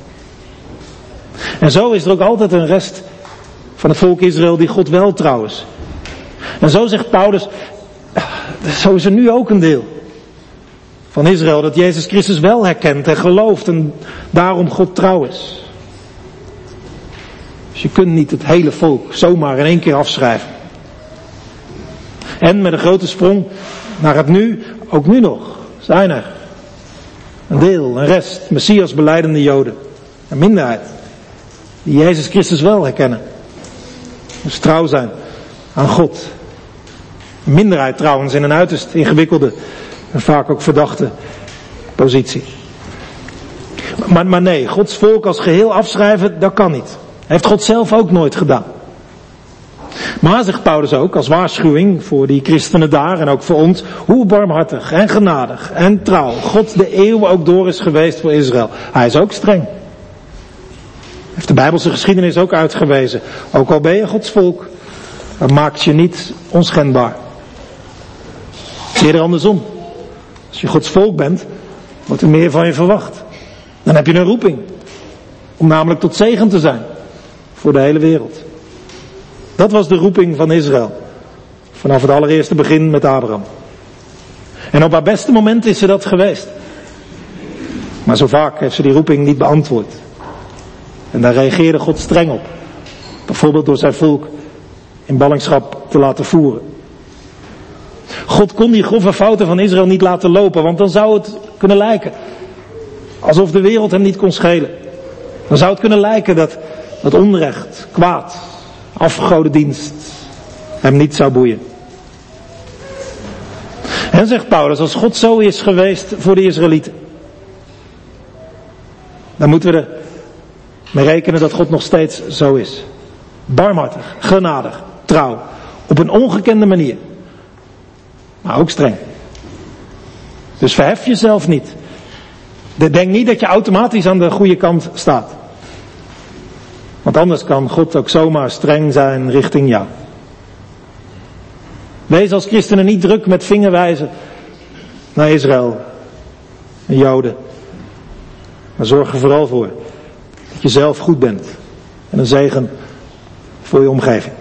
En zo is er ook altijd een rest van het volk Israël die God wel trouw is. En zo zegt Paulus, zo is er nu ook een deel van Israël dat Jezus Christus wel herkent en gelooft en daarom God trouw is. Dus je kunt niet het hele volk zomaar in één keer afschrijven. En met een grote sprong naar het nu, ook nu nog, zijn er een deel, een rest, Messias belijdende Joden, een minderheid, die Jezus Christus wel herkennen. Dus trouw zijn aan God. Een minderheid trouwens in een uiterst ingewikkelde en vaak ook verdachte positie. Maar nee, Gods volk als geheel afschrijven, dat kan niet. Heeft God zelf ook nooit gedaan. Maar, zegt Paulus ook, als waarschuwing voor die christenen daar en ook voor ons, hoe barmhartig en genadig en trouw God de eeuwen ook door is geweest voor Israël. Hij is ook streng. Heeft de Bijbelse geschiedenis ook uitgewezen. Ook al ben je Gods volk, dat maakt je niet onschendbaar. Het is eerder andersom. Als je Gods volk bent, wordt er meer van je verwacht. Dan heb je een roeping. Om namelijk tot zegen te zijn. Voor de hele wereld. Dat was de roeping van Israël. Vanaf het allereerste begin met Abraham. En op haar beste moment is ze dat geweest. Maar zo vaak heeft ze die roeping niet beantwoord. En daar reageerde God streng op. Bijvoorbeeld door zijn volk in ballingschap te laten voeren. God kon die grove fouten van Israël niet laten lopen, want dan zou het kunnen lijken alsof de wereld hem niet kon schelen. Dan zou het kunnen lijken dat onrecht, kwaad, afgodendienst hem niet zou boeien. En zegt Paulus, als God zo is geweest voor de Israëlieten, dan moeten we er mee rekenen dat God nog steeds zo is. Barmhartig, genadig, trouw, op een ongekende manier. Maar ook streng. Dus verhef jezelf niet. Denk niet dat je automatisch aan de goede kant staat. Want anders kan God ook zomaar streng zijn richting jou. Wees als christenen niet druk met vingerwijzen naar Israël en Joden. Maar zorg er vooral voor dat je zelf goed bent. En een zegen voor je omgeving.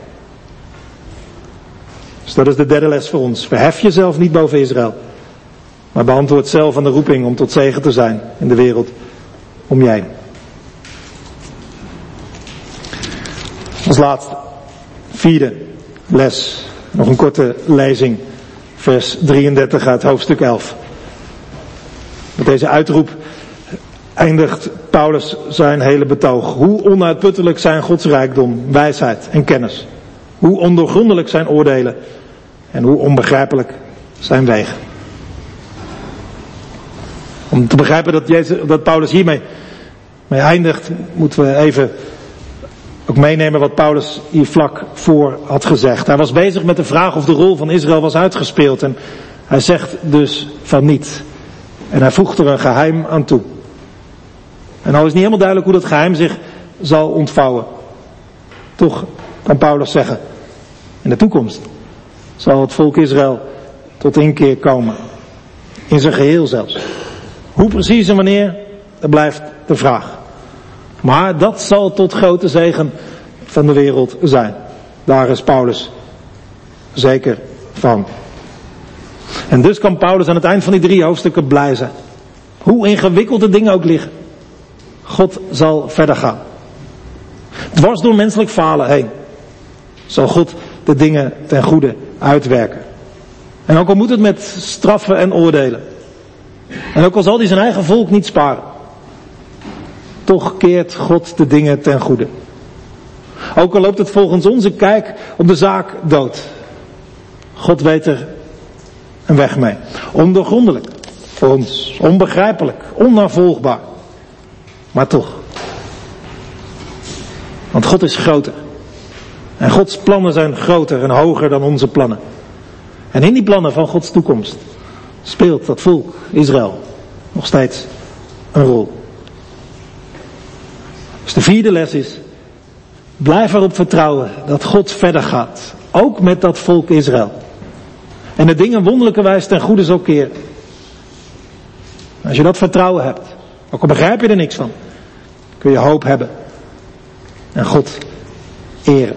Dus dat is de derde les voor ons. Verhef jezelf niet boven Israël. Maar beantwoord zelf aan de roeping om tot zegen te zijn in de wereld om je heen. Als laatste, vierde les. Nog een korte lezing. Vers 33 uit hoofdstuk 11. Met deze uitroep eindigt Paulus zijn hele betoog. Hoe onuitputtelijk zijn Gods rijkdom, wijsheid en kennis. Hoe ondoorgrondelijk zijn oordelen. En hoe onbegrijpelijk zijn wegen. Om te begrijpen dat Paulus hiermee eindigt, moeten we even ook meenemen wat Paulus hier vlak voor had gezegd. Hij was bezig met de vraag of de rol van Israël was uitgespeeld. En hij zegt dus van niet. En hij voegt er een geheim aan toe. En nou is niet helemaal duidelijk hoe dat geheim zich zal ontvouwen. Toch kan Paulus zeggen, in de toekomst zal het volk Israël tot inkeer komen. In zijn geheel zelfs. Hoe precies en wanneer, dat blijft de vraag. Maar dat zal tot grote zegen van de wereld zijn. Daar is Paulus zeker van. En dus kan Paulus aan het eind van die 3 hoofdstukken blij zijn. Hoe ingewikkeld de dingen ook liggen. God zal verder gaan. Dwars door menselijk falen heen zal God de dingen ten goede uitwerken. En ook al moet het met straffen en oordelen. En ook al zal hij zijn eigen volk niet sparen. Toch keert God de dingen ten goede. Ook al loopt het volgens onze kijk op de zaak dood. God weet er een weg mee. Ondoorgrondelijk voor ons. Onbegrijpelijk. Onnavolgbaar. Maar toch. Want God is groter. En Gods plannen zijn groter en hoger dan onze plannen. En in die plannen van Gods toekomst speelt dat volk Israël nog steeds een rol. Dus de 4e les is, blijf erop vertrouwen dat God verder gaat. Ook met dat volk Israël. En de dingen wonderlijkerwijs ten goede zal keren. Als je dat vertrouwen hebt, ook al begrijp je er niks van, kun je hoop hebben. En God eren.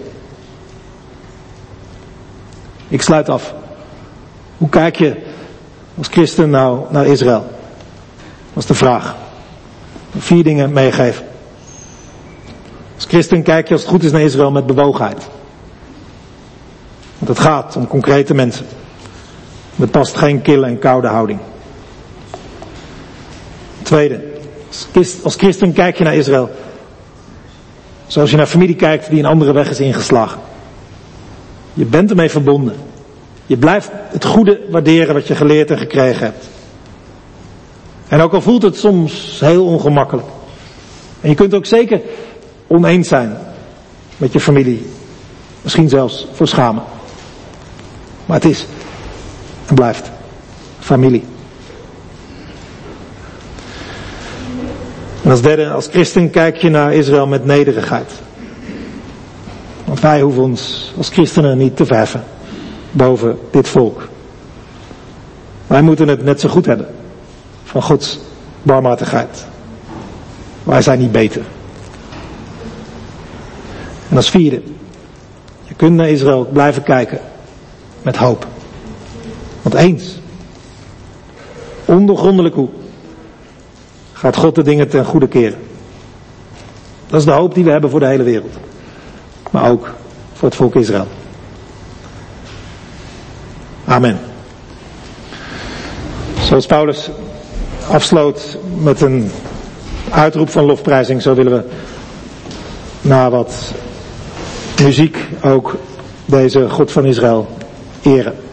Ik sluit af. Hoe kijk je als christen nou naar Israël? Dat is de vraag. 4 dingen meegeven. Als christen kijk je als het goed is naar Israël met bewogenheid. Want het gaat om concrete mensen. Er past geen kille en koude houding. Tweede. Als christen kijk je naar Israël zoals je naar familie kijkt die een andere weg is ingeslagen. Je bent ermee verbonden. Je blijft het goede waarderen wat je geleerd en gekregen hebt. En ook al voelt het soms heel ongemakkelijk. En je kunt ook zeker oneens zijn met je familie. Misschien zelfs voor schamen. Maar het is en blijft familie. En als derde, als christen kijk je naar Israël met nederigheid. Want wij hoeven ons als christenen niet te verheffen boven dit volk. Wij moeten het net zo goed hebben van Gods barmhartigheid. Wij zijn niet beter. En als vierde, je kunt naar Israël blijven kijken met hoop. Want eens, ondoorgrondelijk hoe, gaat God de dingen ten goede keren. Dat is de hoop die we hebben voor de hele wereld. Maar ook voor het volk Israël. Amen. Zoals Paulus afsloot met een uitroep van lofprijzing, zo willen we na wat muziek ook deze God van Israël eren.